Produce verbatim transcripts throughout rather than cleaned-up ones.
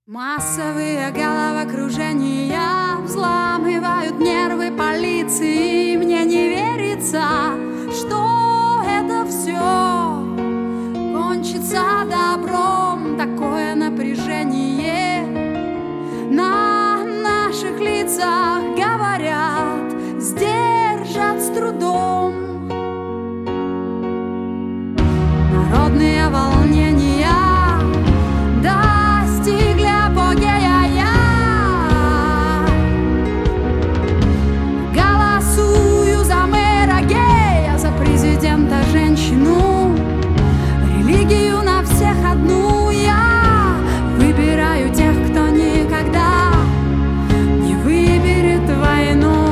Массовые головокружения взламывают нервы полиции. Мне не верится, что это все кончится добром. Такое напряжение на наших лицах, говорят, сдержат с трудом. Народные волнения достигли апогея. Я голосую за мэра гея, за президента женщину, религию на всех одну. Я выбираю тех, кто никогда не выберет войну.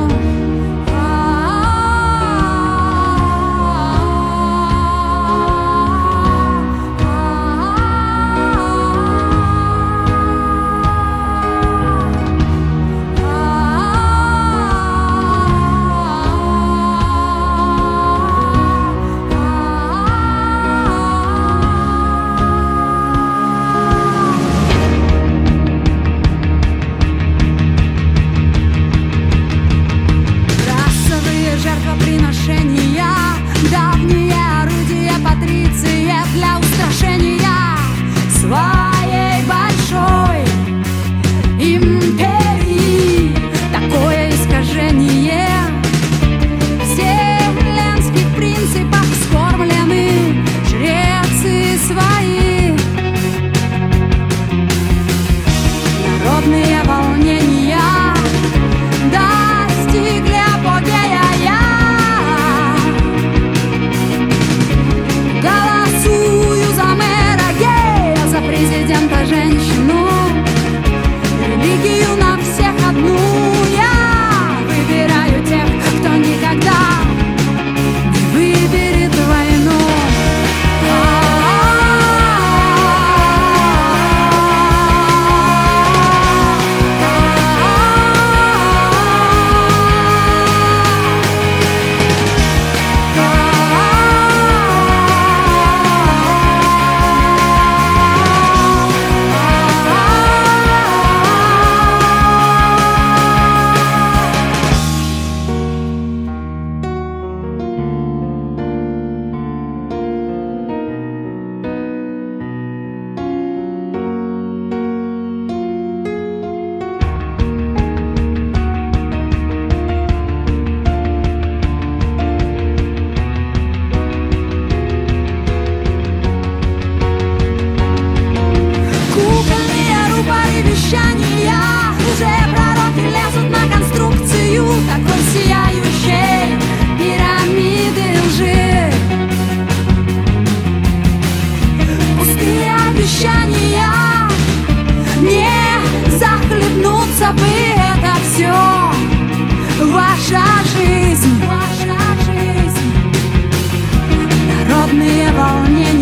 Жертвоприношения, давние орудия патриции для устрашения своей большой империи. Такое искажение вселенских принципов, скормлены жрецы свои. Народные волнения достигли апогея. Президента женщину, религию на всех одну. Я выбираю тех, кто никогда не выберет войну. Уже пророки лезут на конструкцию такой сияющей пирамиды лжи. Пустые обещания, не захлебнуться бы, это все ваша жизнь, ваша жизнь. Народные волнения